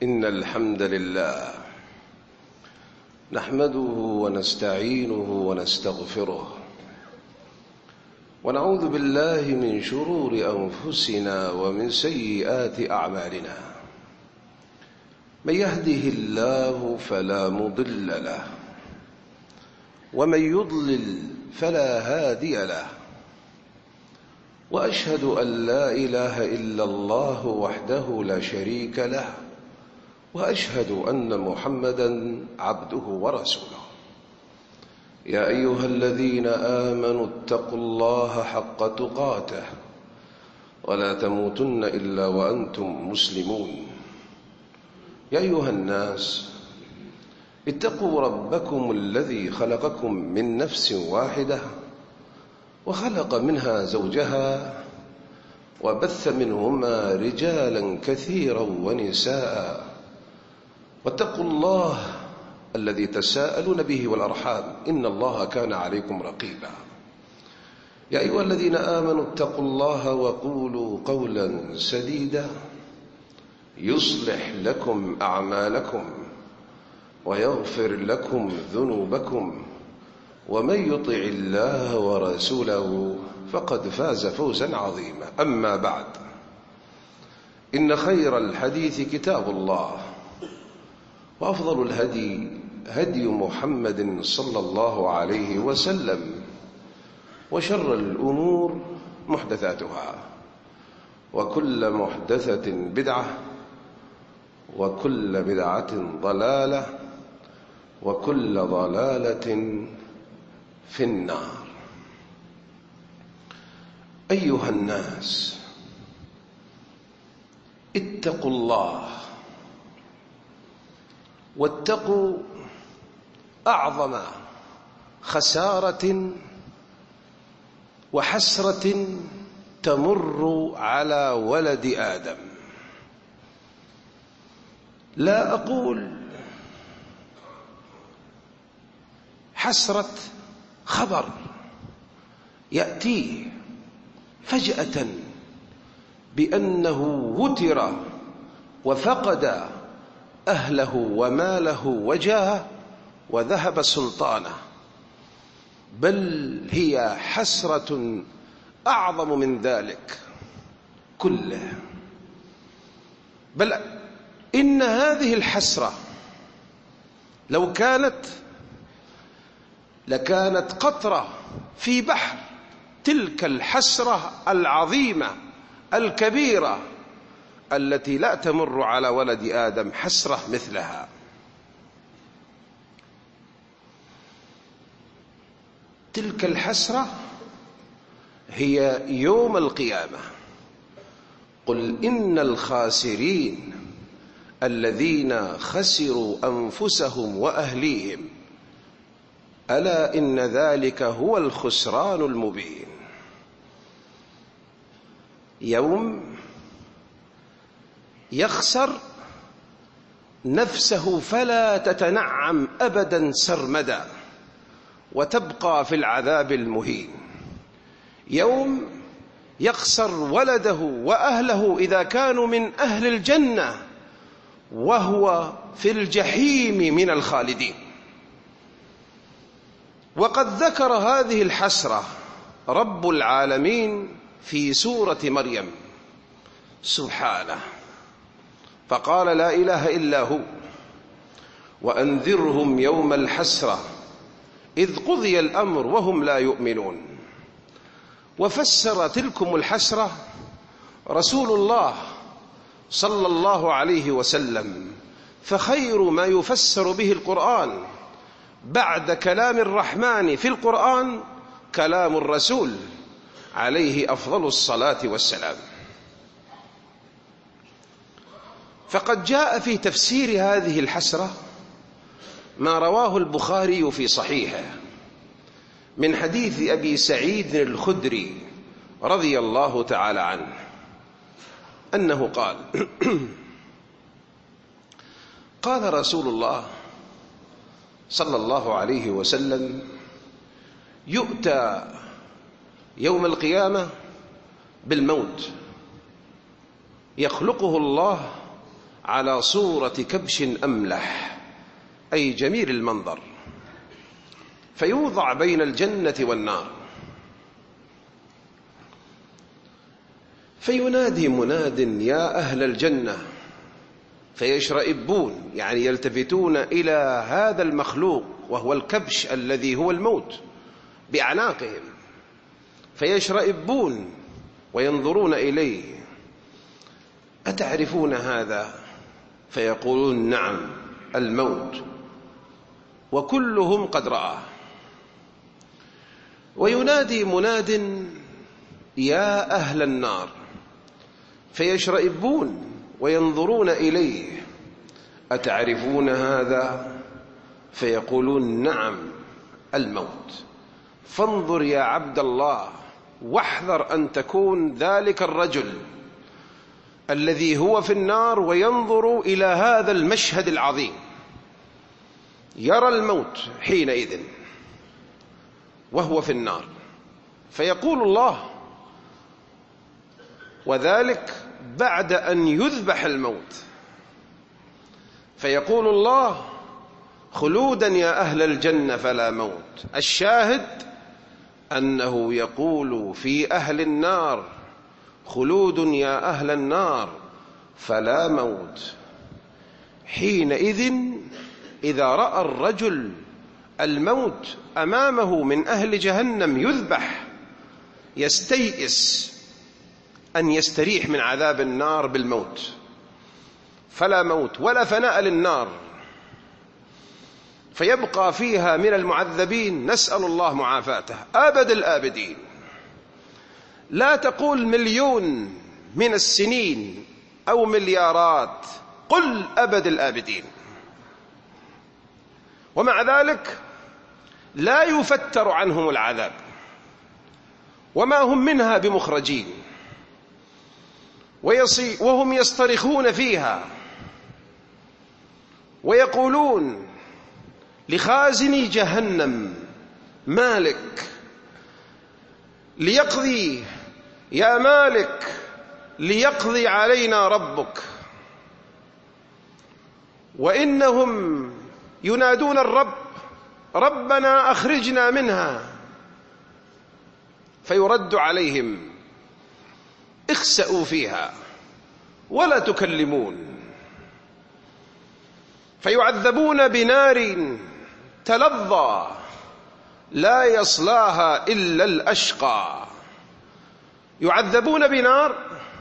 إن الحمد لله نحمده ونستعينه ونستغفره ونعوذ بالله من شرور أنفسنا ومن سيئات أعمالنا. من يهده الله فلا مضل له ومن يضلل فلا هادي له، وأشهد أن لا إله إلا الله وحده لا شريك له، وأشهد أن محمدًا عبده ورسوله. يا أيها الذين آمنوا اتقوا الله حق تقاته ولا تموتن إلا وأنتم مسلمون. يا أيها الناس اتقوا ربكم الذي خلقكم من نفس واحدة وخلق منها زوجها وبث منهما رجالا كثيرا ونساء، واتقوا الله الذي تساءلون به والأرحام إن الله كان عليكم رقيبا. يا أيها الذين آمنوا اتقوا الله وقولوا قولا سديدا يصلح لكم أعمالكم ويغفر لكم ذنوبكم، ومن يطع الله ورسوله فقد فاز فوزا عظيما. أما بعد، إن خير الحديث كتاب الله، وأفضل الهدي هدي محمد صلى الله عليه وسلم، وشر الأمور محدثاتها، وكل محدثة بدعة، وكل بدعة ضلالة، وكل ضلالة في النار. أيها الناس، اتقوا الله، واتقوا أعظم خسارة وحسرة تمر على ولد آدم. لا أقول حسرة خبر يأتيه فجأة بأنه وتر وفقد أهله وماله وجاهه وذهب سلطانه، بل هي حسرة أعظم من ذلك كله. بل إن هذه الحسرة لو لكانت قطرة في بحر، تلك الحسرة العظيمة الكبيرة التي لا تمر على ولد آدم حسرة مثلها. تلك الحسرة هي يوم القيامة. قل إن الخاسرين الذين خسروا أنفسهم وأهليهم ألا إن ذلك هو الخسران المبين. يوم يخسر نفسه فلا تتنعم أبدا سرمدا، وتبقى في العذاب المهين. يوم يخسر ولده وأهله إذا كانوا من أهل الجنة، وهو في الجحيم من الخالدين. وقد ذكر هذه الحسرة رب العالمين في سورة مريم سبحانه، فقال لا إله إلا هو وأنذرهم يوم الحسرة إذ قضي الأمر وهم لا يؤمنون. وفسر تلكم الحسرة رسول الله صلى الله عليه وسلم، فخير ما يفسر به القرآن بعد كلام الرحمن في القرآن كلام الرسول عليه أفضل الصلاة والسلام. فقد جاء في تفسير هذه الحسرة ما رواه البخاري في صحيحه من حديث أبي سعيد الخدري رضي الله تعالى عنه أنه قال قال رسول الله صلى الله عليه وسلم: يؤتى يوم القيامة بالموت يخلقه الله على صورة كبش أملح، أي جميل المنظر، فيوضع بين الجنة والنار، فينادي مناد يا أهل الجنة، فيشرئبون، يعني يلتفتون إلى هذا المخلوق وهو الكبش الذي هو الموت بأعناقهم، فيشرئبون وينظرون إليه: أتعرفون هذا؟ فيقولون نعم، الموت، وكلهم قد رآه. وينادي مناد يا أهل النار، فيشرئبون وينظرون إليه: أتعرفون هذا؟ فيقولون نعم، الموت. فانظر يا عبد الله واحذر أن تكون ذلك الرجل الذي هو في النار وينظر إلى هذا المشهد العظيم، يرى الموت حينئذ وهو في النار، فيقول الله، وذلك بعد أن يذبح الموت، فيقول الله: خلودا يا أهل الجنة فلا موت. الشاهد أنه يقول في أهل النار: خلود يا أهل النار فلا موت. حينئذ إذا رأى الرجل الموت أمامه من أهل جهنم يذبح، يستيئس أن يستريح من عذاب النار بالموت، فلا موت ولا فناء للنار، فيبقى فيها من المعذبين، نسأل الله معافاته، أبد الآبدين. لا تقول مليون من السنين أو مليارات، قل أبد الآبدين. ومع ذلك لا يفتر عنهم العذاب وما هم منها بمخرجين، وهم يصطرخون فيها ويقولون لخازن جهنم: مالك ليقضي، يا مالك ليقضي علينا ربك. وإنهم ينادون الرب: ربنا أخرجنا منها. فيرد عليهم: اخسأوا فيها ولا تكلمون. فيعذبون بنار تلظى لا يصلاها إلا الأشقى. يعذبون بنار،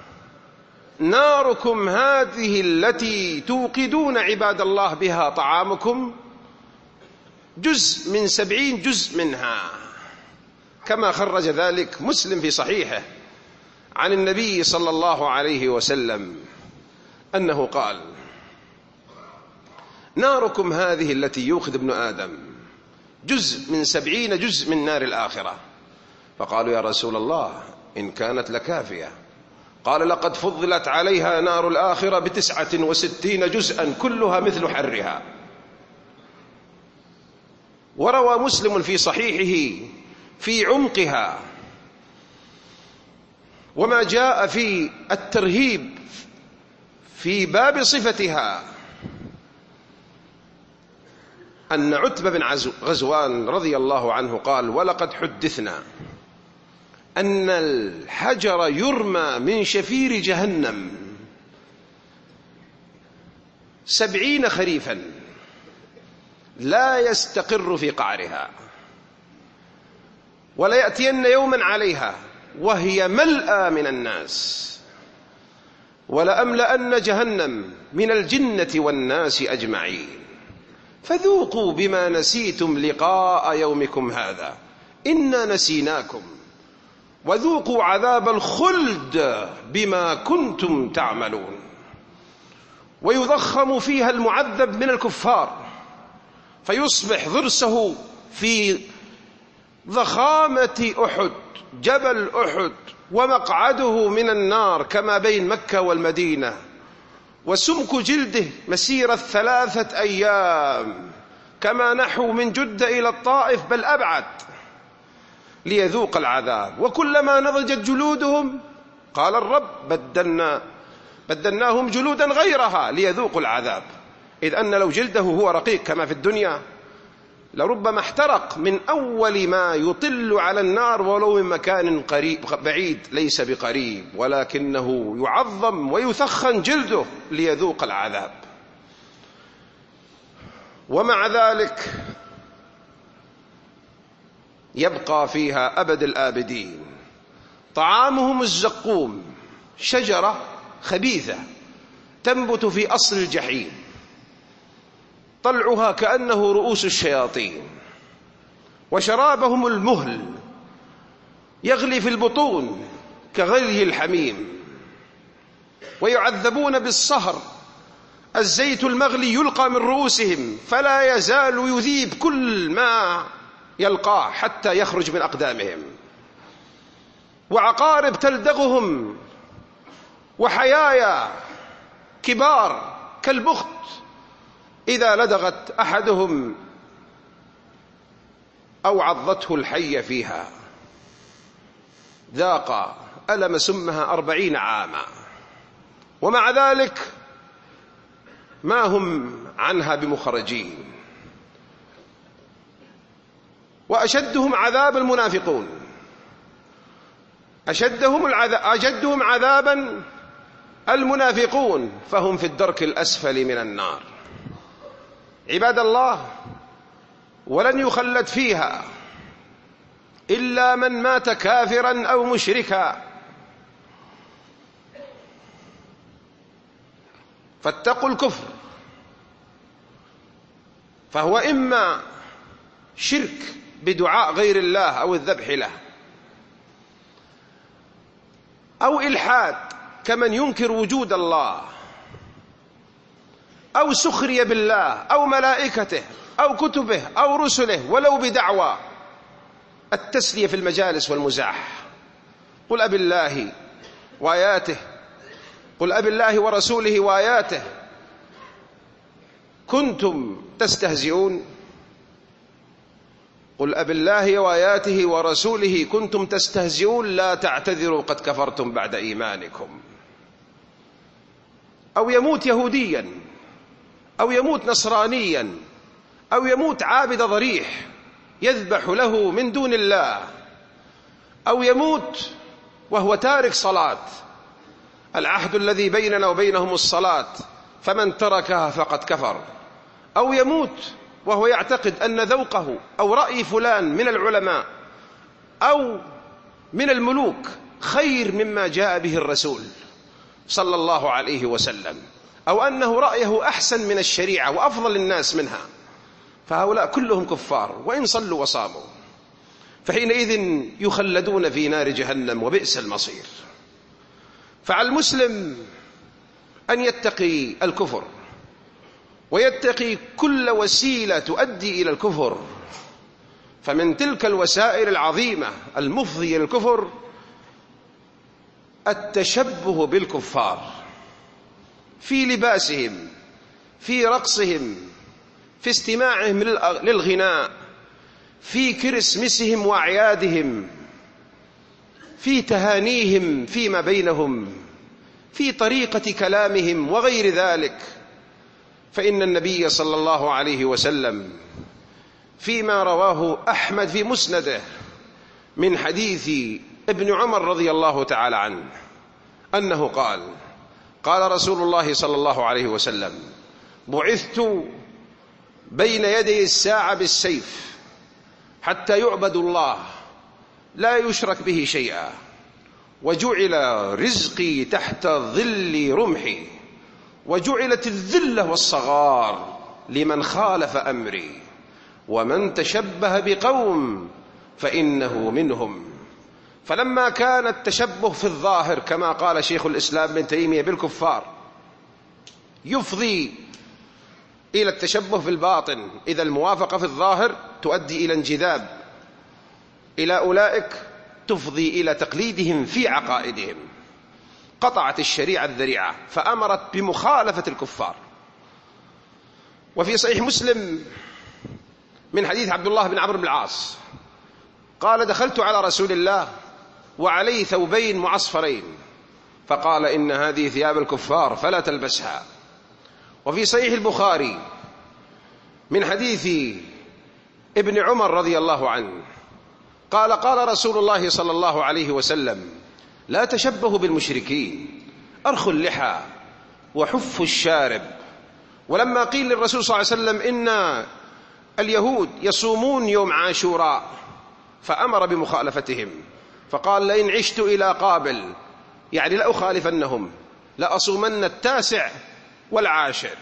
ناركم هذه التي توقدون عباد الله بها طعامكم جزء من 70 جزء منها، كما خرج ذلك مسلم في صحيحه عن النبي صلى الله عليه وسلم أنه قال: ناركم هذه التي يوقد ابن آدم جزء من 70 جزء من نار الآخرة. فقالوا: يا رسول الله إن كانت لكافية. قال: لقد فضلت عليها نار الآخرة ب69 جزءا كلها مثل حرها. وروى مسلم في صحيحه في عمقها وما جاء في الترهيب في باب صفتها أن عتبة بن غزوان رضي الله عنه قال: ولقد حدثنا أن الحجر يرمى من شفير جهنم 70 خريفا لا يستقر في قعرها، ولا يأتين يوما عليها وهي ملأى من الناس، ولأملأن جهنم من الجنة والناس أجمعين، فذوقوا بما نسيتم لقاء يومكم هذا إنا نسيناكم وذوقوا عذاب الخلد بما كنتم تعملون. ويضخم فيها المعذب من الكفار، فيصبح ضرسه في ضخامة أحد، جبل أحد، ومقعده من النار كما بين مكة والمدينة، وسمك جلده مسيرة 3 أيام كما نحو من جدة إلى الطائف بل أبعد، ليذوق العذاب. وكلما نضجت جلودهم قال الرب بدلناهم جلودا غيرها ليذوقوا العذاب، إذ أن لو جلده هو رقيق كما في الدنيا لربما احترق من أول ما يطل على النار ولو من مكان بعيد ليس بقريب، ولكنه يعظم ويثخن جلده ليذوق العذاب. ومع ذلك يبقى فيها أبد الآبدين. طعامهم الزقوم، شجرة خبيثة تنبت في أصل الجحيم، طلعها كأنه رؤوس الشياطين، وشرابهم المهل يغلي في البطون كغلي الحميم، ويعذبون بالصهر، الزيت المغلي يلقى من رؤوسهم فلا يزال يذيب كل ما يلقاه حتى يخرج من أقدامهم، وعقارب تلدغهم، وحيايا كبار كالبخت إذا لدغت أحدهم أو عضته الحية فيها ذاق ألم سمها 40 عاما، ومع ذلك ما هم عنها بمخرجين. وأشدهم عذاب المنافقون، أشدهم عذابا المنافقون، فهم في الدرك الأسفل من النار. عباد الله، ولن يخلد فيها إلا من مات كافرا أو مشركا، فاتقوا الكفر، فهو إما شرك بدعاء غير الله أو الذبح له، أو إلحاد كمن ينكر وجود الله، أو سخرية بالله أو ملائكته أو كتبه أو رسله ولو بدعوى التسلية في المجالس والمزاح. قل أبي الله وآياته، قل أبي الله ورسوله وآياته كنتم تستهزئون، قل أبي الله وآياته ورسوله كنتم تستهزئون لا تعتذروا قد كفرتم بعد إيمانكم. أو يموت يهوديا، أو يموت نصرانيا، أو يموت عابد ضريح يذبح له من دون الله، أو يموت وهو تارك صلاة، العهد الذي بيننا وبينهم الصلاة فمن تركها فقد كفر، أو يموت وهو يعتقد أن ذوقه أو رأي فلان من العلماء أو من الملوك خير مما جاء به الرسول صلى الله عليه وسلم، أو أنه رأيه أحسن من الشريعة وأفضل الناس منها، فهؤلاء كلهم كفار وإن صلوا وصاموا، فحينئذ يخلدون في نار جهنم وبئس المصير. فعلى المسلم أن يتقي الكفر ويتقي كل وسيلة تؤدي إلى الكفر، فمن تلك الوسائل العظيمة المفضية للكفر التشبه بالكفار في لباسهم، في رقصهم، في استماعهم للغناء، في كرسمسهم وأعيادهم، في تهانيهم فيما بينهم، في طريقة كلامهم وغير ذلك. فإن النبي صلى الله عليه وسلم فيما رواه أحمد في مسنده من حديث ابن عمر رضي الله تعالى عنه أنه قال: قال رسول الله صلى الله عليه وسلم: بعثت بين يدي الساعة بالسيف حتى يعبد الله لا يشرك به شيئا، وجعل رزقي تحت ظل رمحي، وجعلت الذلة والصغار لمن خالف أمري، ومن تشبه بقوم فإنه منهم. فلما كان التشبه في الظاهر كما قال شيخ الإسلام ابن تيمية بالكفار يفضي إلى التشبه في الباطن، إذا الموافقة في الظاهر تؤدي إلى انجذاب إلى أولئك تفضي إلى تقليدهم في عقائدهم، قطعت الشريعة الذريعة فأمرت بمخالفة الكفار. وفي صحيح مسلم من حديث عبد الله بن عمرو بن العاص قال: دخلت على رسول الله وعليه ثوبين معصفرين، فقال إن هذه ثياب الكفار فلا تلبسها. وفي صحيح البخاري من حديث ابن عمر رضي الله عنه قال قال رسول الله صلى الله عليه وسلم لا تشبهوا بالمشركين، أرخوا اللحى وحفوا الشارب. ولما قيل للرسول صلى الله عليه وسلم إن اليهود يصومون يوم عاشوراء فأمر بمخالفتهم، فقال لئن عشت إلى قابل، يعني لأخالفنهم، لأصومن 9 والعاشر.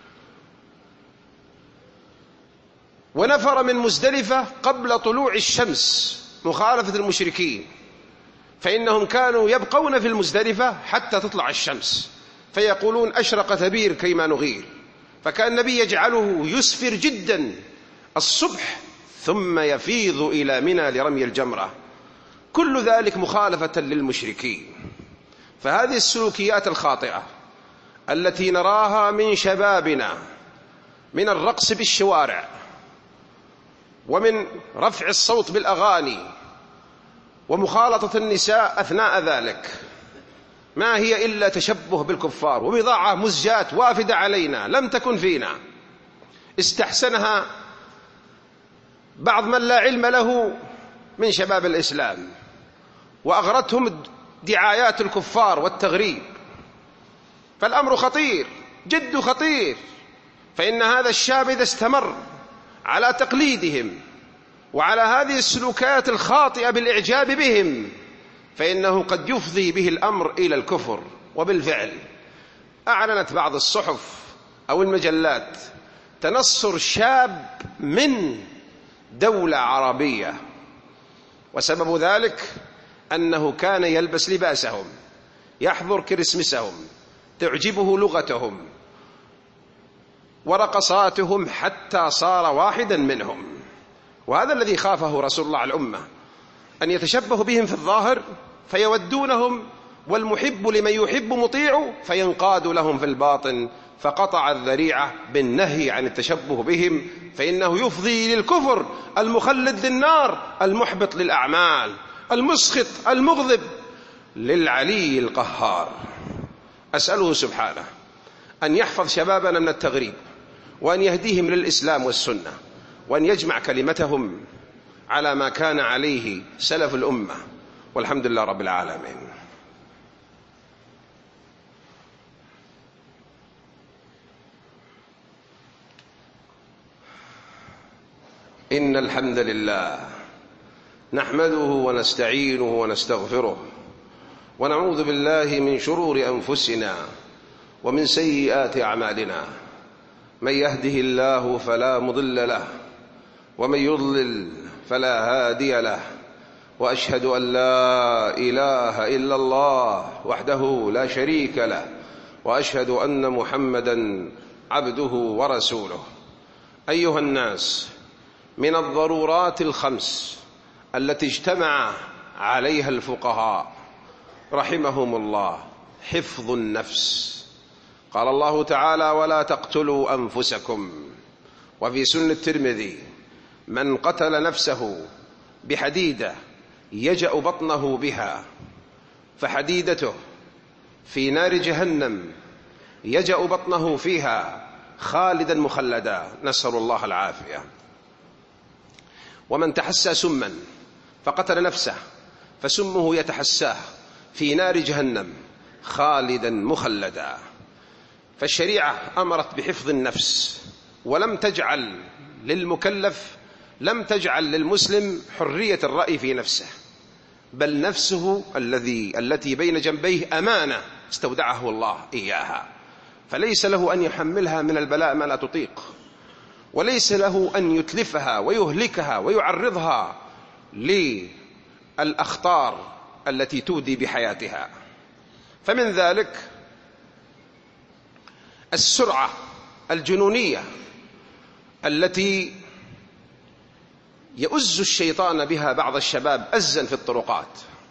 ونفر من مزدلفة قبل طلوع الشمس مخالفة المشركين، فإنهم كانوا يبقون في المزدلفة حتى تطلع الشمس، فيقولون أشرق ثبير كيما نغير، فكان النبي يجعله يسفر جدا الصبح ثم يفيض إلى منى لرمي الجمرة. كل ذلك مخالفة للمشركين. فهذه السلوكيات الخاطئة التي نراها من شبابنا من الرقص بالشوارع ومن رفع الصوت بالأغاني ومخالطة النساء أثناء ذلك، ما هي إلا تشبه بالكفار وبضاعة مزجات وافدة علينا لم تكن فينا، استحسنها بعض من لا علم له من شباب الإسلام وأغرتهم دعايات الكفار والتغريب. فالأمر خطير جد خطير، فإن هذا الشاب إذا استمر على تقليدهم وعلى هذه السلوكات الخاطئة بالإعجاب بهم فإنه قد يفضي به الأمر إلى الكفر. وبالفعل أعلنت بعض الصحف أو المجلات تنصر شاب من دولة عربية، وسبب ذلك أنه كان يلبس لباسهم، يحضر كريسمسهم، تعجبه لغتهم ورقصاتهم حتى صار واحدا منهم. وهذا الذي خافه رسول الله على الأمة، أن يتشبه بهم في الظاهر فيودونهم، والمحب لمن يحب مطيع، فينقاد لهم في الباطن. فقطع الذريعة بالنهي عن التشبه بهم، فإنه يفضي للكفر المخلد للنار المحبط للأعمال المسخط المغضب للعلي القهار. أسأله سبحانه أن يحفظ شبابنا من التغريب، وأن يهديهم للإسلام والسنة، وأن يجمع كلمتهم على ما كان عليه سلف الأمة، والحمد لله رب العالمين. إن الحمد لله نحمده ونستعينه ونستغفره، ونعوذ بالله من شرور أنفسنا ومن سيئات أعمالنا. من يهده الله فلا مضل له، ومن يضلل فلا هادي له، وأشهد أن لا إله إلا الله وحده لا شريك له، وأشهد أن محمدا عبده ورسوله. أيها الناس، من الضرورات الخمس التي اجتمع عليها الفقهاء رحمهم الله حفظ النفس. قال الله تعالى ولا تقتلوا أنفسكم. وفي سنن الترمذي من قتل نفسه بحديدة يجأ بطنه بها فحديدته في نار جهنم يجأ بطنه فيها خالدا مخلدا، نسأل الله العافية. ومن تحسى سما فقتل نفسه فسمه يتحساه في نار جهنم خالدا مخلدا. فالشريعة أمرت بحفظ النفس، ولم تجعل للمكلف، لم تجعل للمسلم حرية الرأي في نفسه، بل نفسه التي بين جنبيه أمانة استودعه الله إياها، فليس له أن يحملها من البلاء ما لا تطيق، وليس له أن يتلفها ويهلكها ويعرضها للأخطار التي تودي بحياتها. فمن ذلك السرعة الجنونية التي يؤز الشيطان بها بعض الشباب أزا في الطرقات،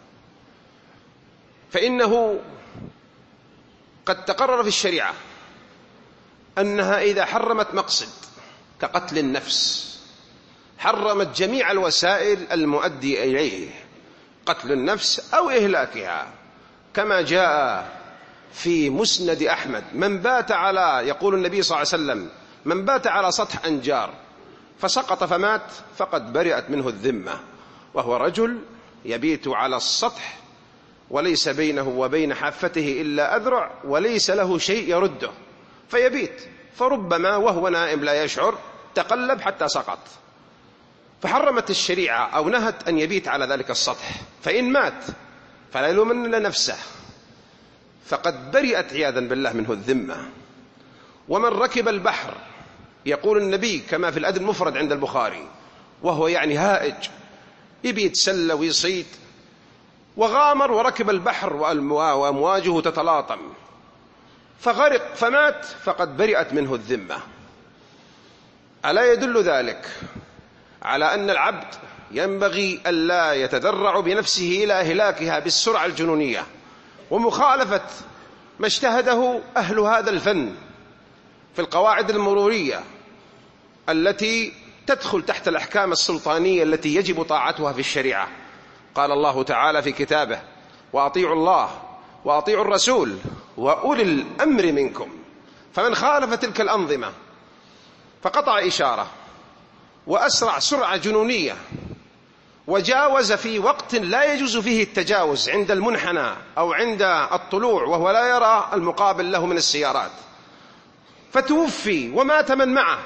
فإنه قد تقرر في الشريعة أنها إذا حرمت مقصد كقتل النفس حرمت جميع الوسائل المؤدي إليه، قتل النفس أو إهلاكها كما جاء في مسند أحمد: يقول النبي صلى الله عليه وسلم: من بات على سطح أنجار فسقط فمات فقد برئت منه الذمة. وهو رجل يبيت على السطح وليس بينه وبين حافته إلا أذرع وليس له شيء يرده، فيبيت، فربما وهو نائم لا يشعر تقلب حتى سقط، فحرمت الشريعة أو نهت أن يبيت على ذلك السطح، فإن مات فلا يلومن إلا نفسه، فقد برئت عياذا بالله منه الذمة. ومن ركب البحر، يقول النبي كما في الأدب المفرد عند البخاري، وهو يعني هائج يبي يتسلى ويصيد، وغامر وركب البحر وأمواجه تتلاطم فغرق فمات فقد برئت منه الذمة. ألا يدل ذلك على أن العبد ينبغي ألا يتذرع بنفسه إلى إهلاكها بالسرعة الجنونية ومخالفة ما اجتهده أهل هذا الفن في القواعد المرورية التي تدخل تحت الأحكام السلطانية التي يجب طاعتها في الشريعة؟ قال الله تعالى في كتابه: وأطيعوا الله وأطيعوا الرسول وأولي الأمر منكم. فمن خالف تلك الأنظمة فقطع إشارة وأسرع سرعة جنونية وجاوز في وقت لا يجوز فيه التجاوز عند المنحنى أو عند الطلوع وهو لا يرى المقابل له من السيارات، فتوفي ومات من معه،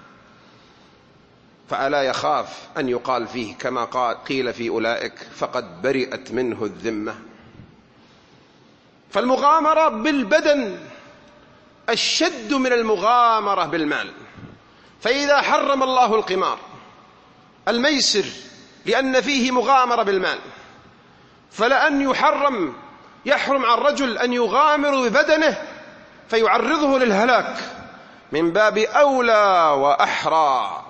فألا يخاف أن يقال فيه كما قيل في أولئك: فقد برئت منه الذمة؟ فالمغامرة بالبدن أشد من المغامرة بالمال. فإذا حرم الله القمار الميسر لأن فيه مغامرة بالمال، فلأن يحرم على الرجل أن يغامر ببدنه فيعرضه للهلاك من باب أولى وأحرى.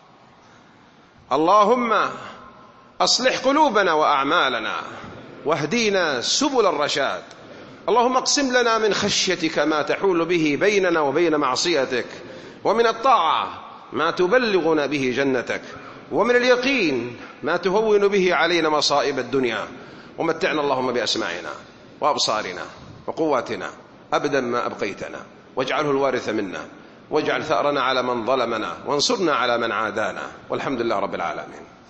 اللهم أصلح قلوبنا وأعمالنا واهدينا سبل الرشاد. اللهم اقسم لنا من خشيتك ما تحول به بيننا وبين معصيتك، ومن الطاعة ما تبلغنا به جنتك، ومن اليقين ما تهون به علينا مصائب الدنيا. ومتعنا اللهم بأسماعنا وأبصارنا وقواتنا أبدا ما أبقيتنا، واجعله الوارث منا، واجعل ثأرنا على من ظلمنا، وانصرنا على من عادانا، والحمد لله رب العالمين.